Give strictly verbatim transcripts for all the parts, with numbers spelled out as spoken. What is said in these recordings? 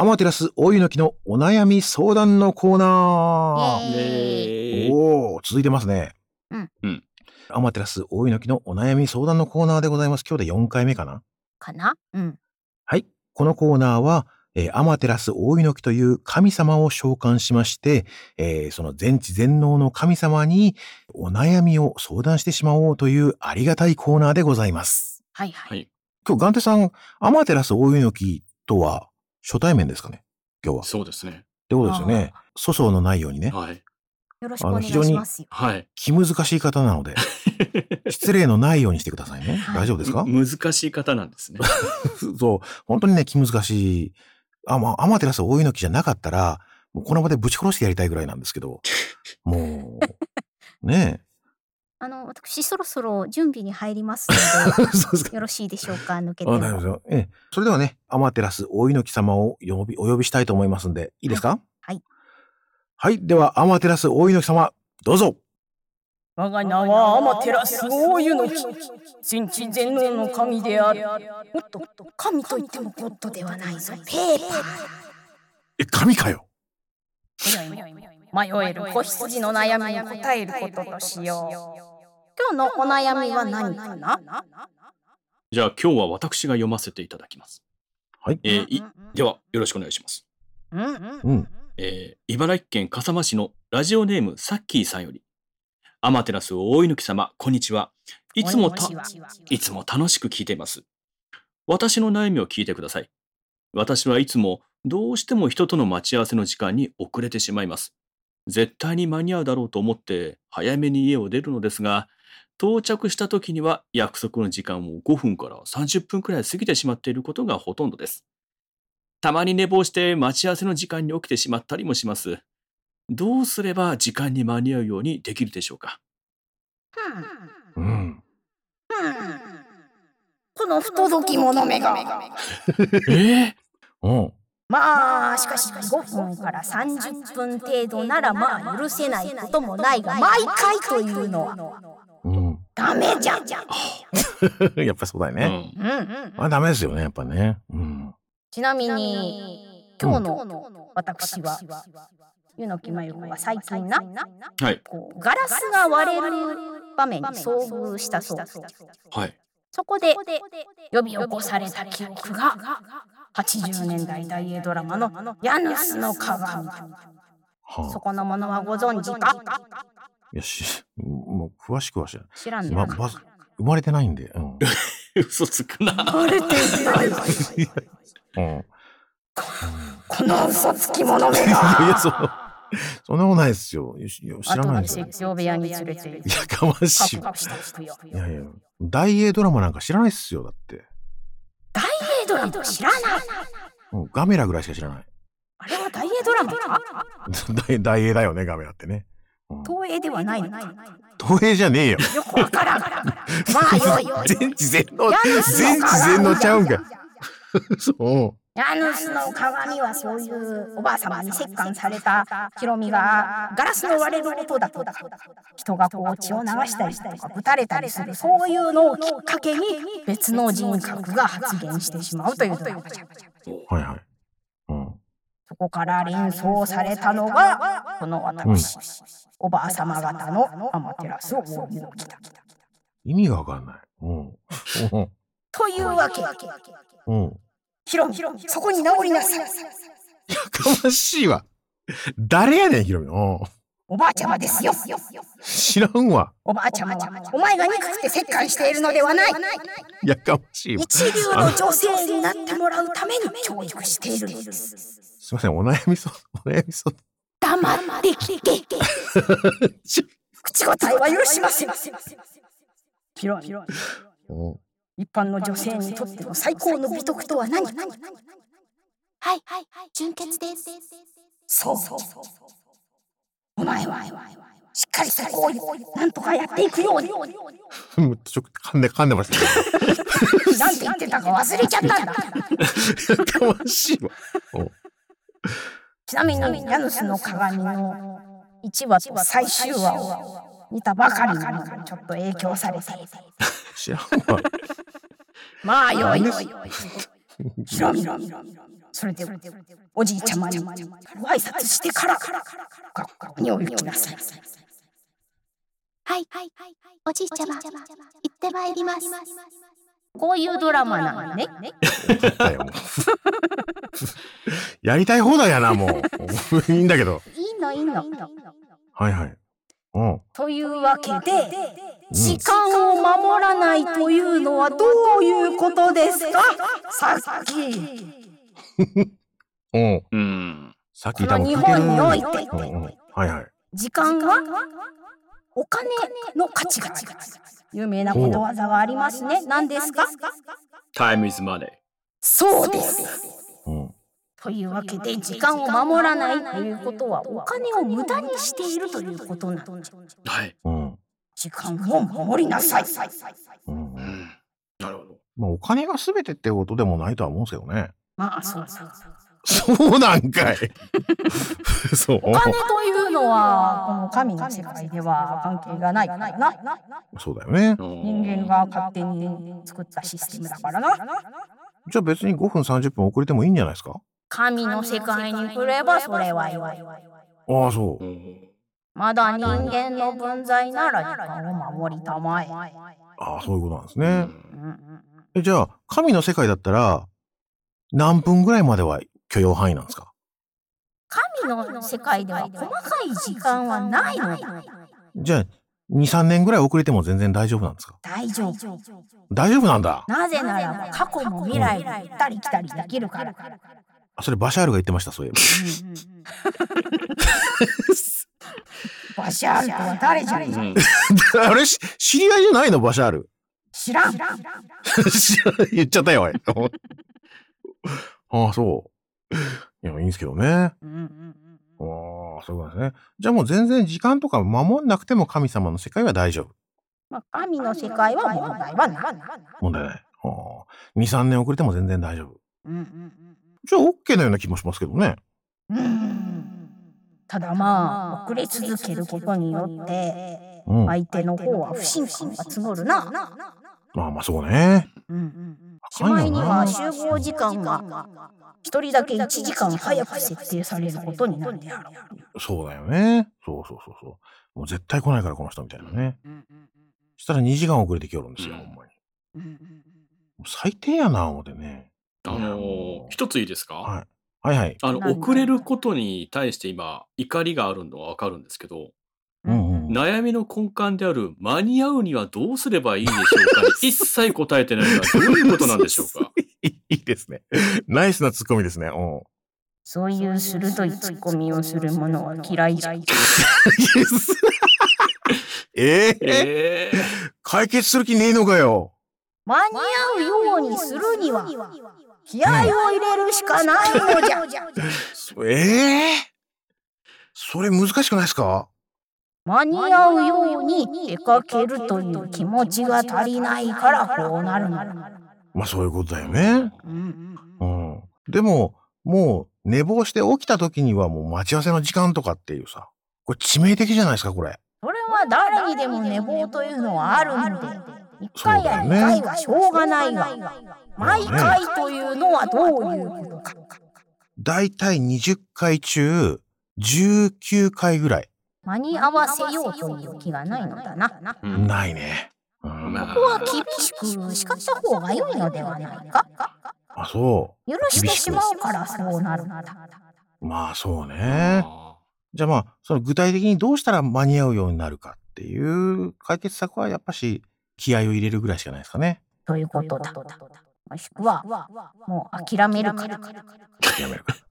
アマテラス大猪木のお悩み相談のコーナー。 イエーイ。 おー、続いてますね。 うん。うん。 アマテラス大猪木のお悩み相談のコーナーでございます。今日でよんかいめかなかな。うん。 はい。このコーナーは、えー、アマテラス大猪木という神様を召喚しまして、えー、その全知全能の神様にお悩みを相談してしまおうというありがたいコーナーでございます。 はいはい。 今日ガンテさん、アマテラス大猪木とは初対面ですかね今日は。 そうですね。 ってことですよね。粗相のないようにね。 はい。 よろしくお願いしますよ。 はい。 気難しい方なので、失礼のないようにしてくださいね。 はい、 大丈夫ですか？ 難しい方なんですね。 そう、本当にね、気難しい。あ、まあ、アマテラス大猪木じゃなかったら、もうこの場でぶち殺してやりたいぐらいなんですけど、もう、ねえ。 あの、私そろそろ準備に入りますので、 そうですか。 よろしいでしょうか、抜けても。 あ、大丈夫ですよ。ええ。それではね、アマテラス大猪木様を呼び、お呼びしたいと思いますんで、いいですか？ はい。はい。 はい。では、アマテラス大猪木様、どうぞ。 我が名はアマテラス大猪木。全知全能の神である。 おっと、神と言ってもゴッドではないぞ。ペーパー。 え、神かよ。 迷える子羊の悩みに答えることとしよう。 今日のお悩みは何かな？ じゃあ今日は私が読ませていただきます。 はい。 えー、いではよろしくお願いします。 うん。 うん。 えー、茨城県笠間市のラジオネームサッキーさんより、アマテラス大猪木様、こんにちは。いつもた、いつも楽しく聞いています。私の悩みを聞いてください。私はいつもどうしても人との待ち合わせの時間に遅れてしまいます。絶対に間に合うだろうと思って早めに家を出るのですが、到着した時には約束の時間をごふんからさんじゅっぷんくらい過ぎてしまっていることがほとんどです。たまに寝坊して待ち合わせの時間に起きてしまったりもします。どうすれば時間に間に合うようにできるでしょうか？ うん。うん。 この不届き者めが。 えー、 うん。 まあ、しかしごふんからさんじゅっぷん程度ならまあ許せないこともないが、毎回というのは、 うん。 ダメじゃん。 やっぱそうだよね。 うん。 あ、ダメですよね、やっぱね。うん。 ちなみに、今日の私は、猪木真由子が最近な、 はい、 こうガラスが割れる場面に遭遇したそうです。 はい。 そこで呼び起こされた記憶が、はちじゅうねんだい大英ドラマのヤヌスの鏡。はあ、そこのものはご存知か？ よし、もう詳しくは知らない。 知らんね、 まま、生まれてないんで。うん、 嘘つくな。 生まれてない。 うん、 この嘘つき者めが。 いや、そう。そんなことないですよ。知らないですよ。 説教部屋に連れて。 いやかましい。いやいや、大英ドラマなんか知らないっすよ、だって。 大英ドラマ知らない。 うん、ガメラぐらいしか知らない。 あれは大英ドラマか？ 大, 大英だよね、ガメラってね。 うん、東映ではないのか。 東映じゃねえよ。 よくわからん。まあよいよい。 全知全能、全知全能ちゃうんか。そう。 ヤヌスの鏡はそういうおばあ様に折檻されたヒロミがガラスの割れる音だとか、人がこう血を流したりとか撃たれたりする、そういうのをきっかけに別の人格が発現してしまうというドラマじゃ。 はいはい。うん。 そこから連想されたのがこの私、うん、おばあ様方のアマテラス大猪木だ。 意味がわかんない。うん。 というわけ。 うん。 ヒロミ、そこに直りなさい。 やかましいわ。誰やねん、ヒロミ。 おばあちゃまですよ。 知らんわ。 おばあちゃまは、お前が憎くて折檻しているのではない。 やかましいわ。 一流の女性になってもらうために教育しているんです。 すいません、お悩みそう、お悩みそう。 黙って聞け。口答えは許しません。 ヒロミ。一般の女性にとっての最高の美徳とは何？ はい、純潔です。 そう。お前はしっかりそこをなんとかやっていくように。 ちょっと噛んで噛んでました。 なんて言ってたか忘れちゃったんだ。やかましいわ。 ちなみにヤヌスの鏡のいちわと最終話を見たばかりなのでちょっと影響されて。 知らんわ。 まあよいよい。 ヒロミ、 それでおじいちゃまにご挨拶してから学校にお行きなさい。 はい、おじいちゃま、行ってまいります。 こういうドラマなのね。 だよもうやりたい放題やな、もう。いいんだけど。 いいのいいの。 はいはい。うん。 というわけで、時間を守らないというのはどういうことですか？さっき。 うん。 うん。 さっきこの日本において、 うんうん、はいはい。 時間はお金の価値が違う。有名なことわざがありますね。何ですか？ Time is money。 そうです。 うん。 というわけで、時間を守らないということはお金を無駄にしているということなんです。 はい。 うん。 時間を守りなさい。 うんうん、 なるほど。 まあお金が全てってことでもないとは思うんですよね。 まあそうそう。 そうなんかい。そう。 お金というのはこの神の世界では関係がないからな。 そうだよね。 人間が勝手に作ったシステムだからな。 じゃあ別にごふんさんじゅっぷん遅れてもいいんじゃないですか？ 神の世界に来ればそれはよい。 ああそう。 まだ人間の分際なら時間を守りたまえ。 ああそういうことなんですね。えじゃあ神の世界だったら何分ぐらいまでは許容範囲なんですか？ 神の世界では細かい時間はないのだ。 じゃあに、さんねんぐらい遅れても全然大丈夫なんですか？ 大丈夫。 大丈夫なんだ。 なぜならば過去も未来も行ったり来たりできるから。 あそれバシャールが言ってました、そういえば。 バシャールとは誰じゃねえ、うん、 あれ知り合いじゃないのバシャール？ 知らん。 言っちゃったよおい。ああそういやいいんですけどね。うんうんうん、ああそういうことですね。じゃあもう全然時間とか守んなくても神様の世界は大丈夫。 まあ、神の世界は問題はない。 問題ない。に、さんねん遅れても全然大丈夫。うんうんうん、じゃあ OK のような気もしますけどね。 うんただまあ遅れ続けることによって相手の方は不信感が募るな。 まあまあそうね。 うんうん、しまいには集合時間が一人だけいちじかん早く設定されることになるであろう。そうだよね。そうそうそうそう。もう絶対来ないからこの人みたいなね。うんうん、したらにじかん遅れてきよるんですよ、うん、ほんまに。うんうん、最低やな思ってね。 あのー、一ついいですか？ はい。はいはい。 あの遅れることに対して今怒りがあるのはわかるんですけど、うんうん、悩みの根幹である間に合うにはどうすればいいでしょうかに一切答えてないのはどういうことなんでしょうか？ いいですね。ナイスなツッコミですね。うん、 そういう鋭いツッコミをする者は嫌いじゃ。 えー、えー、解決する気ねえのかよ。 間に合うようにするには気合を入れるしかないのじゃ。 うん、ええー、それ難しくないですか？ 間に合うように出かけるという気持ちが足りないからこうなるの。 まあそういうことだよね。うんうん、でももう寝坊して起きた時にはもう待ち合わせの時間とかっていうさ、これ致命的じゃないですかこれ。 それは誰にでも寝坊というのはあるので、一回や二回はしょうがないが、毎回というのはどういうことか。 だいたいにじゅっかい中じゅうきゅうかいぐらい。 間に合わせようという気がないのだな。 うん、ないね。 うん、ここは厳しく叱った方が良いのではないか。 あ、そう。 許してしまうからそうなるのだ。 まあそうね。じゃあまあその具体的にどうしたら間に合うようになるかっていう解決策はやっぱし気合を入れるぐらいしかないですかね。 ということだ。もしくはもう諦めるから。 諦めるから。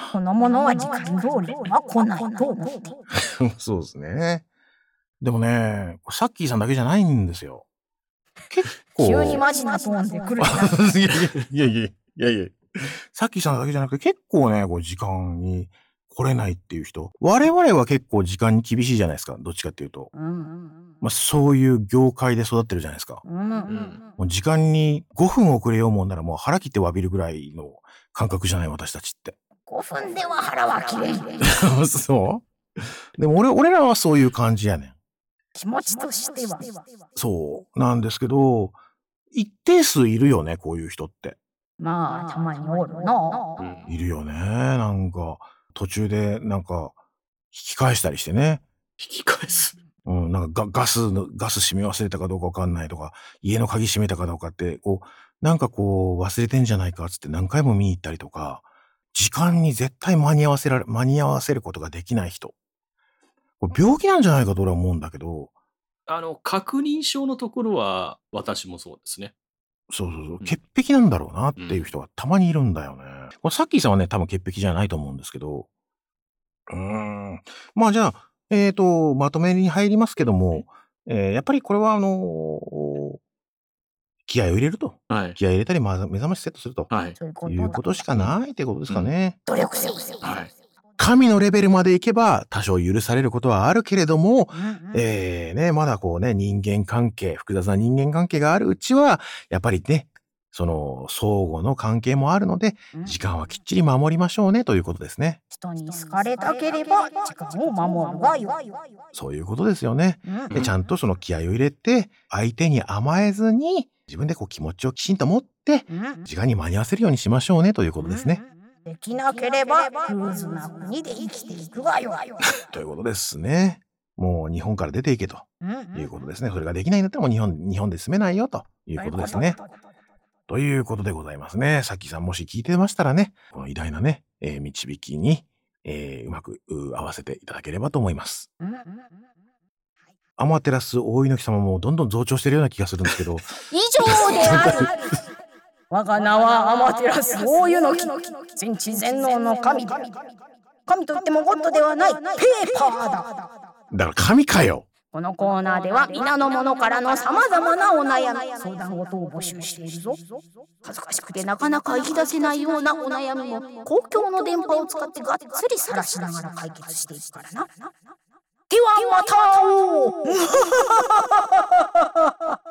このものは時間通りは来ないと思って。 そうですね。でもね、サッキーさんだけじゃないんですよ。結構。 急にマジなトーンで来るいやいやいやいやいや。サッキーさんだけじゃなくて結構ね、こう時間に来れないっていう人。我々は結構時間に厳しいじゃないですか。どっちかっていうと。うんうんうん、まあ、そういう業界で育ってるじゃないですか。うんうん、もう時間にごふん遅れようもんならもう腹切って詫びるぐらいの感覚じゃない私たちって。 ごふんでは腹は切れん。 そうでも俺、俺らはそういう感じやねん。 気持ちとしては。 そうなんですけど、一定数いるよね、こういう人って。 まあたまにおるな。 うんいるよね。なんか、途中でなんか、引き返したりしてね。 引き返す。 うん、なんかガガスの、ガス閉め忘れたかどうかわかんないとか、家の鍵閉めたかどうかって、こう、なんかこう、忘れてんじゃないかっつって何回も見に行ったりとか、時間に絶対間に合わせられ、間に合わせることができない人。これ病気なんじゃないかと俺は思うんだけど、 あの、確認証のところは私もそうですね。 そうそうそう、 うん潔癖なんだろうなっていう人がたまにいるんだよね。これさっきーさんはね、多分潔癖じゃないと思うんですけど、うーん。まあじゃあ、えっと、まとめに入りますけども、えーやっぱりこれはあのー気合を入れると。 はい。 気合を入れたり、ま目覚ましセットすると。 はい。 そういうことだ。 いうことしかないってことですかね。 努力せい。 はい。 神のレベルまでいけば多少許されることはあるけれども、 うんうんえーね、まだこうね、人間関係、複雑な人間関係があるうちは、やっぱりね、その相互の関係もあるので、 うん時間はきっちり守りましょうねということですね。 人に好かれたければ時間を守るがよい。 そういうことですよね。 うんで、ちゃんとその気合を入れて、相手に甘えずに、自分でこう気持ちをきちんと持って、 うん時間に間に合わせるようにしましょうねということですね。 できなければルーズな国で生きていくがよい。 ということですね。もう日本から出ていけということですね。それができないんだったらもう日本、日本で住めないよということですね。ということでございますね。さっきさんもし聞いてましたらね、この偉大なね、えー導きに、えーうまくう合わせていただければと思います。 うんうんアマテラス大猪木様もどんどん増長してるような気がするんですけど、 以上である。我が名はアマテラス大湯の木、全知全能の神だ。神といってもゴッドではないペーパーだ。 だから神かよ。 このコーナーでは皆の者からのさまざまなお悩み、相談事を募集しているぞ。恥ずかしくてなかなか言い出せないようなお悩みも公共の電波を使ってがっつり晒しながら解決していくからな。ではまた会おう